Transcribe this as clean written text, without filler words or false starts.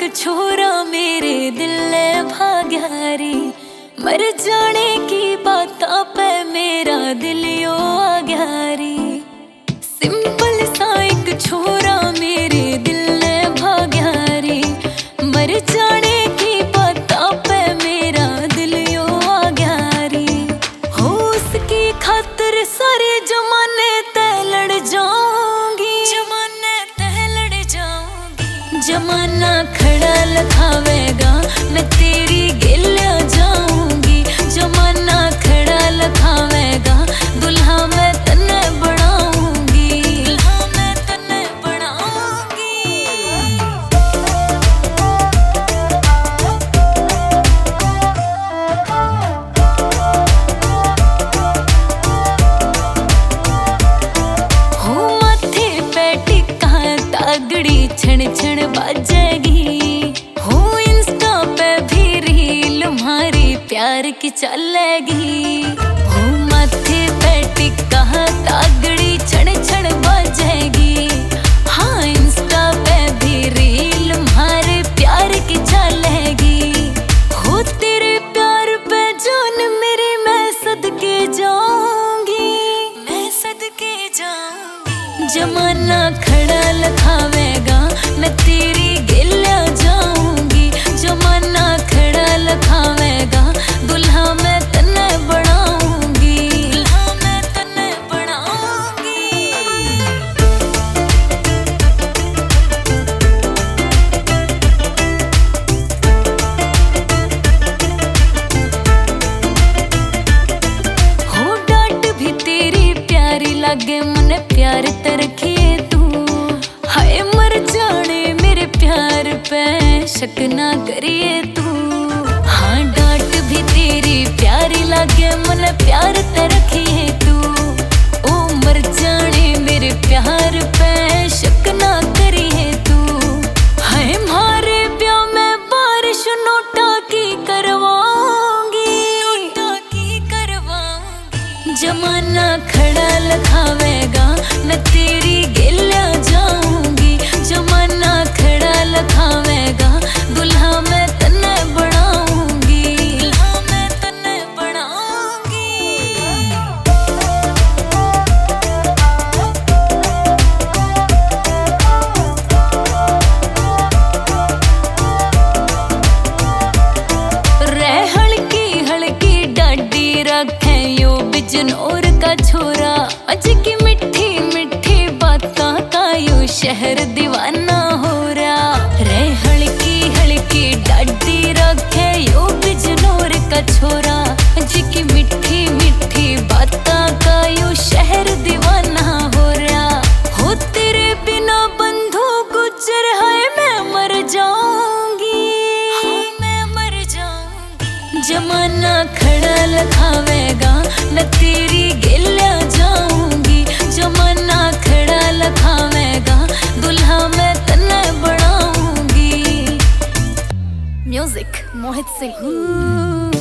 छोरा मेरे दिल ने भाग्यारी, मर जाने की बात पे मेरा दिल यो आ ग्यारी। सिंपल सा एक छोरा मेरे दिल ने भाग्यारी, मर जाने की बात पे मेरा दिल यो आ ग्यारी। हो उसकी खातिर सारे जमाने ते लड़ जाऊंगी, जमाने ते लड़ जाऊंगी। जमाना खड़ा लखावेगा मैं तेरी गिल्ला जाऊंगी, जमाना खड़ा लखावेगा दुल्हा मैं तन्ने बनाऊंगी, दुल्हा मैं तन्ने बनाऊंगी। हो माथे पे टिका तागड़ी छण छण बाजेगी, हो इंस्टा पे भी रील हमारी प्यार की चलेगी। हो माथे पे टिका तागड़ी छण छण बाजेगी, हाँ इंस्टा पे भी रील हमारे प्यार की चलेगी। हो तेरे प्यार पे जान मेरी मैं सदके जाऊंगी, मैं सदके जाऊंगी। जमाना खड़ा लखावेगा मैं तेरी गिल्ला जाऊंगी, जमाना खड़ा लखावेगा दुल्हा मैं तन्ने बनाऊंगी, दुल्हा मैं तन्ने बनाऊंगी। हो डांट भी तेरी प्यारी लागे मने प्यार तरखिए तू, हाय मर जाने मेरे प्यार पे शक ना करिए तू। हाँ डांट भी तेरी प्यारी लागे मन प्यार तरखिए तू, ओ मर जाने मेरे प्यार पे शक ना करिए तू। हाय मारे ब्याह में बारिश नोटा की करवाऊंगी, नोटा की करवाऊंगी। जमाना खड़ा लखावेगा मैं तेरी गिल्ला जाऊंगी, जमाना खड़ा लखावेगा दुल्हा मैं तन्ने बनाऊंगी, दुल्हा मैं तन्ने बनाऊंगी। रे हल्की हल्की डाडी रखे यो बिजनौर का छोरा, अज की मिठी मिठी बातों का यो शहर दीवाना हो रहा। रे हल्की हल्की डाडी रखे यो बिजनौर का छोरा, अज की मिठी मिठी बातों का यो शहर दीवाना हो रहा। हो तेरे बिना बंधु गुजर है मैं मर जाऊंगी, मैं मर जाऊंगी। जमाना खड़ा लखावेगा मैं तेरी गिल्ला जाऊंगी, जमाना खड़ा लखावेगा दुल्हा मैं तन्ने बनाऊंगी। म्यूजिक मोहित सिंह।